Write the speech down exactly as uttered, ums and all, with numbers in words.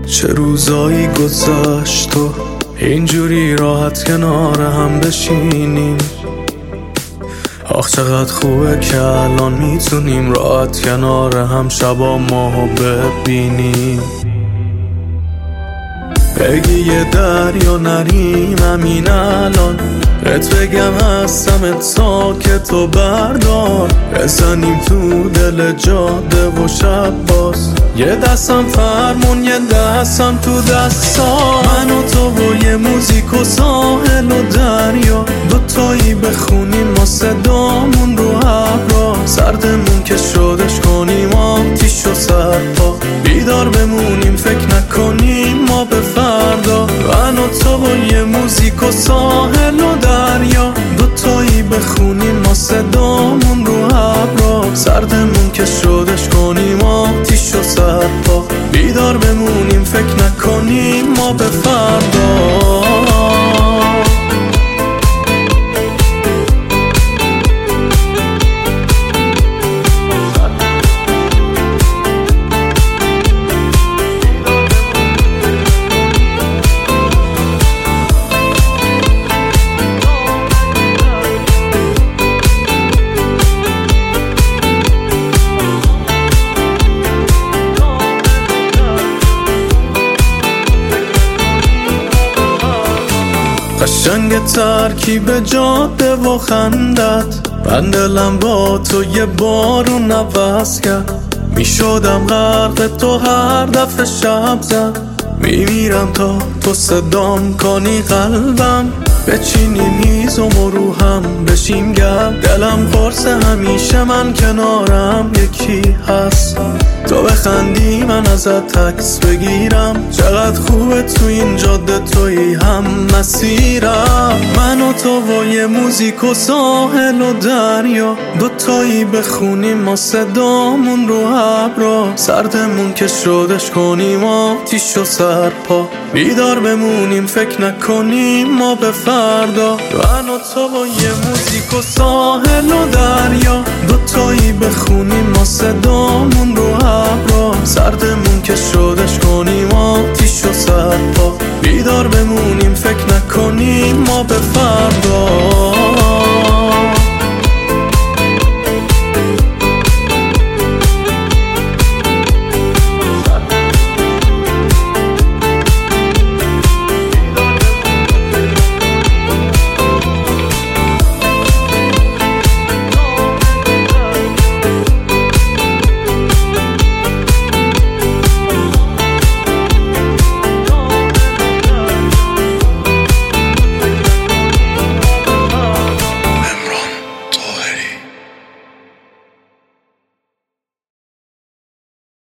چه روزایی گذشت تو اینجوری راحت کنار هم بشینیم. آخ چقدر خوبه که الان میتونیم راحت کنار هم شبا ماهو ببینیم. بگی یه دریا نریم همین الان، بهت بگم هستم ساکت و بردار، بزنیم تو دل جاده و شب باز. یه دستم فرمون یه دستم تو دستا، من و تو و یه موزیک و ساحل و دریا، دوتایی بخونیم ما صدامون رو ابرا. سردمون که شدش کنیم آتیش و سرپا، بیدار بمونیم فکر نکنیم ما به فردا. من و تو و یه موزیک و ساحل و دریا، دوتایی بخونیم ما صدامون رو ابرا. سردمون که شدش کنیم آتیش و سرپا، بیدار بمونیم فکر نکنیم ما به فردا. قشنگ ترکیب جاده و خندت، من دلم با تو یه بارون نفس کرد. میشدم غرق تو هر دفعه شب زد، میمیرم تا تو صدام کنی قلبم. بچینیم هیزم و رو هم بشیم گرم، دلم پرسه همیشه من کنارم یکی هست. تو بخندی من ازت عکس بگیرم، چقدر خوبه تو این جاده تویی هم مسیرم. من و تو و یه موزیک و ساحل و دریا، دوتایی بخونیم ما صدامون رو ابرا. سردمون که شدش کنیم آتیش و سرپا، بیدار بمونیم فکر نکنیم ما به فردا. من و تو و یه موزیک و ساحل و دریا، دوتایی بخونیم ما صدامون رو ابرا. سردمون که شد